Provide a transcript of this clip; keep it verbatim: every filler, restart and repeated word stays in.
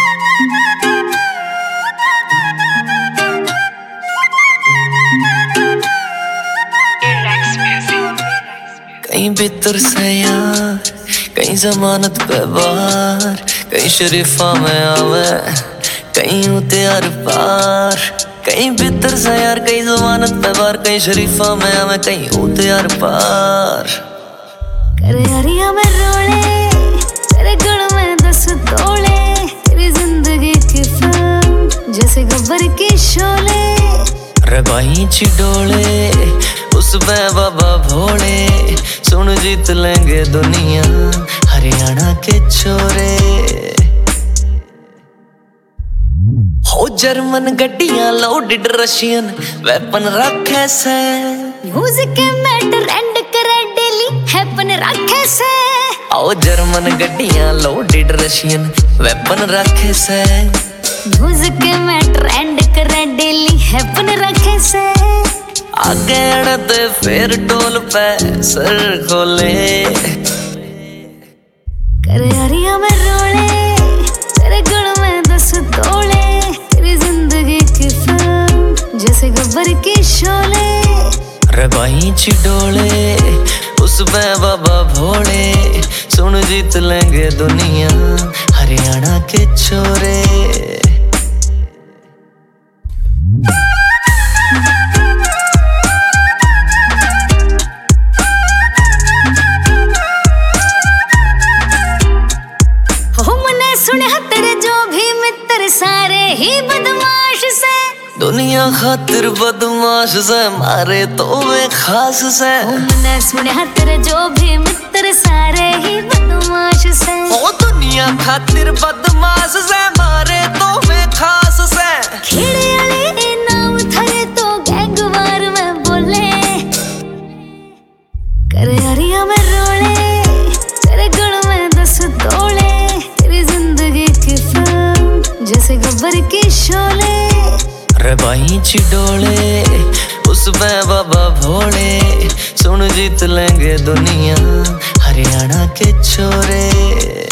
कहीं भीतर से यार, कहीं जमानत पे बार, कहीं शरीफा में आवे, कहीं होते आर पार। कहीं भीतर से यार, कहीं जमानत पे बार, कहीं शरीफा में आवे, कहीं होते आर पार। करे हरिया में रोले, तेरे गुण में दस तोले, तेरी जिंदगी की फिल्म जैसे गब्बर की शोले। रबाई चिडोले उस पे बाबा भोले, सुन जीत लेंगे दुनिया हरियाणा के छोरे। हो जर्मन गड्डियां लोडेड रशियन वेपन रखे से, म्यूजिक में ट्रेंड करे डेली हैपन रखे से। ओ जर्मन गड्डियां लोडेड रशियन वेपन रखे से, म्यूजिक में ट्रेंड करे डेली हैपन रखे से। आगे अड़ते फिर टोल पे सर खोले, करे हरिया में रोले, तेरे गुण में दस तोले, तेरी जिंदगी की फिल्म जैसे गब्बर की शोले। रबाई चिडोले उस पे बाबा भोले, सुन जीत लेंगे दुनिया हरियाणा के छोरे। सुने तेरे जो भी मित्र सारे ही बदमाश से, दुनिया खातिर बदमाश से मारे तो वे खास से। मैंने सुने तेरे जो भी मित्र सारे ही बदमाश से, ओ दुनिया खातिर बदमाश से मारे तो वे खास से। खेड़े वाले नाम थारे तो गैंगवार में बोले, करे हरिया में रोले, तेरे गुण में दस तोले, जैसे गब्बर की शोले। रबाई चिडोले उस पे बाबा भोले, सुन जीत लेंगे दुनिया हरियाणा के छोरे।